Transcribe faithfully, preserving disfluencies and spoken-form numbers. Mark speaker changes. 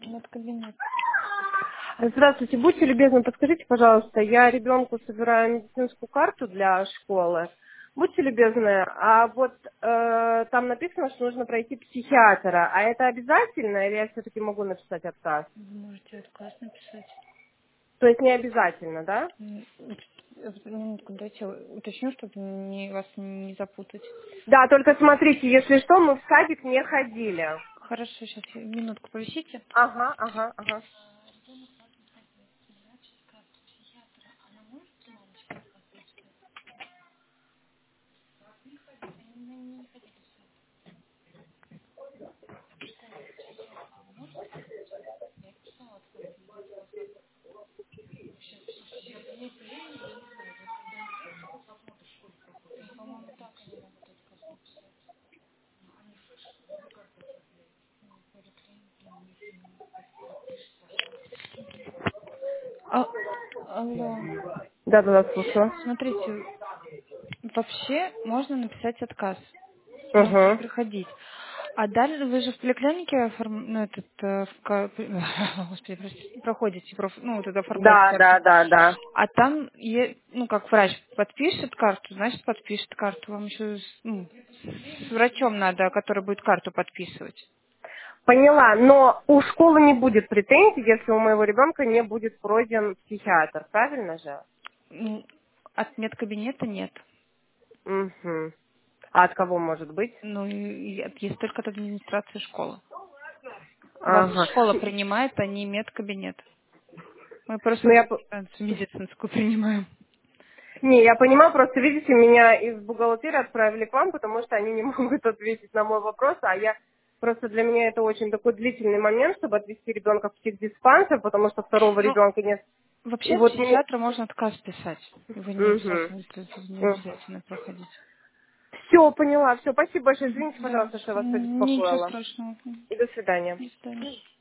Speaker 1: Медкабинет.
Speaker 2: Здравствуйте, будьте любезны, подскажите, пожалуйста, я ребенку собираю медицинскую карту для школы. Будьте любезны, а вот э, там написано, что нужно пройти психиатра, а это обязательно или я все-таки могу написать отказ?
Speaker 1: Вы можете отказ написать.
Speaker 2: То есть не обязательно, да?
Speaker 1: М, ут- Минутку, дайте я уточню, чтобы не, вас не запутать.
Speaker 2: Да, только смотрите, если что, мы в садик не ходили.
Speaker 1: Хорошо, сейчас минутку повисите.
Speaker 2: Ага, ага, ага.
Speaker 1: А- алло.
Speaker 2: Да, да, да, слушаю.
Speaker 1: Смотрите, вообще можно написать отказ. Можете
Speaker 2: Угу.
Speaker 1: приходить. А дальше вы же в поликлинике оформ... ну, этот, э, в ка- господи, простите, проходите, проф- ну, вот это оформляете
Speaker 2: Да,
Speaker 1: карту.
Speaker 2: да, да, да.
Speaker 1: А там, е- ну, как врач подпишет карту, значит, подпишет карту. Вам еще с, ну, с врачом надо, который будет карту подписывать.
Speaker 2: Поняла, но у школы не будет претензий, если у моего ребенка не будет пройден психиатр, правильно же?
Speaker 1: Ну, от медкабинета нет.
Speaker 2: Угу. А от кого может быть?
Speaker 1: Ну, и- и от- есть только от администрации школы. Вас
Speaker 2: Ага.
Speaker 1: школа принимает, а не медкабинет. Мы просто
Speaker 2: Ну, я, п-
Speaker 1: консультацию медицинскую принимаем.
Speaker 2: не, я понимаю, просто, видите, меня из бухгалтерии отправили к вам, потому что они не могут ответить на мой вопрос, а я просто для меня это очень такой длительный момент, чтобы отвести ребенка в психдиспансер, потому что второго
Speaker 1: Ну,
Speaker 2: ребенка нет. И
Speaker 1: вообще
Speaker 2: вот мне...
Speaker 1: психиатру можно отказ писать. И вы не
Speaker 2: Угу.
Speaker 1: обязательно, это не
Speaker 2: Угу.
Speaker 1: обязательно проходить.
Speaker 2: Все, поняла, все, спасибо большое,
Speaker 1: Мгм.
Speaker 2: извините,
Speaker 1: Да.
Speaker 2: пожалуйста, что я вас
Speaker 1: М, Ничего
Speaker 2: побеспокоила.
Speaker 1: страшного.
Speaker 2: И до свидания.
Speaker 1: До свидания.